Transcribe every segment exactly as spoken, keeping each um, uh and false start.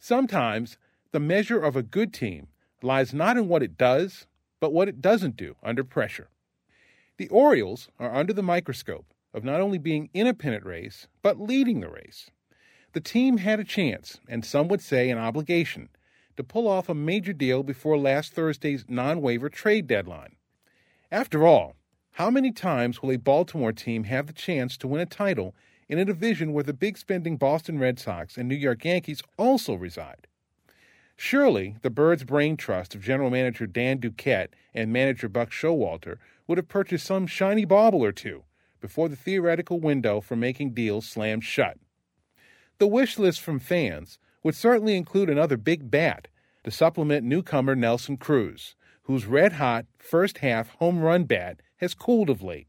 Sometimes the measure of a good team lies not in what it does, but what it doesn't do under pressure. The Orioles are under the microscope of not only being in a pennant race, but leading the race. The team had a chance, and some would say an obligation, to pull off a major deal before last Thursday's non-waiver trade deadline. After all, how many times will a Baltimore team have the chance to win a title in a division where the big-spending Boston Red Sox and New York Yankees also reside? Surely the Birds' brain trust of general manager Dan Duquette and manager Buck Showalter would have purchased some shiny bauble or two before the theoretical window for making deals slammed shut. The wish list from fans would certainly include another big bat to supplement newcomer Nelson Cruz, whose red-hot first-half home run bat has cooled of late.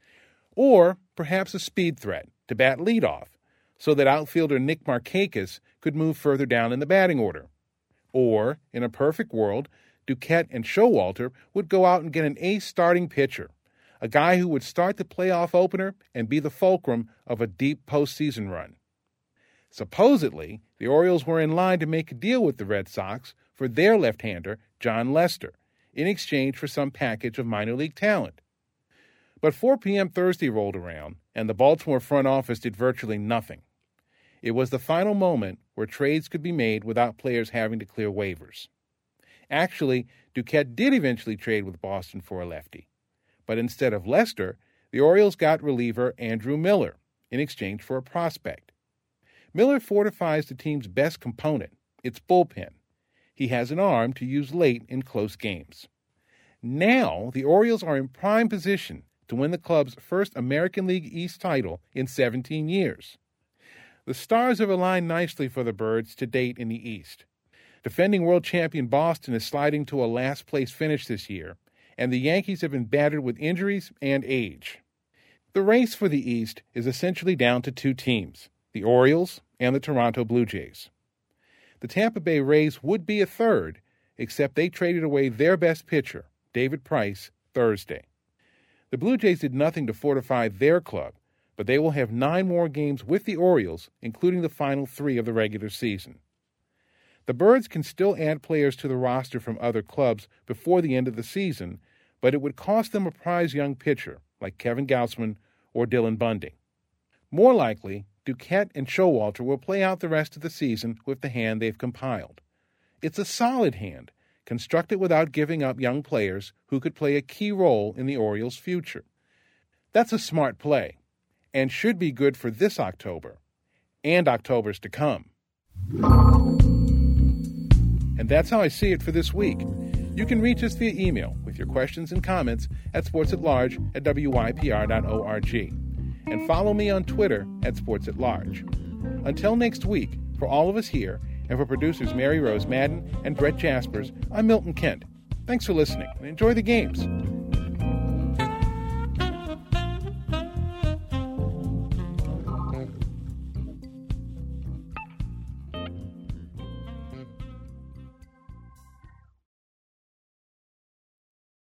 Or perhaps a speed threat to bat leadoff, so that outfielder Nick Markakis could move further down in the batting order. Or, in a perfect world, Duquette and Showalter would go out and get an ace starting pitcher, a guy who would start the playoff opener and be the fulcrum of a deep postseason run. Supposedly, the Orioles were in line to make a deal with the Red Sox for their left-hander, Jon Lester, in exchange for some package of minor league talent. But four p.m. Thursday rolled around, and the Baltimore front office did virtually nothing. It was the final moment where trades could be made without players having to clear waivers. Actually, Duquette did eventually trade with Boston for a lefty. But instead of Lester, the Orioles got reliever Andrew Miller in exchange for a prospect. Miller fortifies the team's best component, its bullpen. He has an arm to use late in close games. Now, the Orioles are in prime position to win the club's first American League East title in seventeen years. The stars have aligned nicely for the Birds to date in the East. Defending world champion Boston is sliding to a last-place finish this year, and the Yankees have been battered with injuries and age. The race for the East is essentially down to two teams, the Orioles and the Toronto Blue Jays. The Tampa Bay Rays would be a third, except they traded away their best pitcher, David Price, Thursday. The Blue Jays did nothing to fortify their club, but they will have nine more games with the Orioles, including the final three of the regular season. The Birds can still add players to the roster from other clubs before the end of the season, but it would cost them a prize young pitcher like Kevin Gausman or Dylan Bundy. More likely, Duquette and Showalter will play out the rest of the season with the hand they've compiled. It's a solid hand, constructed without giving up young players who could play a key role in the Orioles' future. That's a smart play, and should be good for this October, and Octobers to come. And that's how I see it for this week. You can reach us via email with your questions and comments at sportsatlarge at w y p r dot org. And follow me on Twitter at sportsatlarge. Until next week, for all of us here, and for producers Mary Rose Madden and Brett Jaspers, I'm Milton Kent. Thanks for listening, and enjoy the games.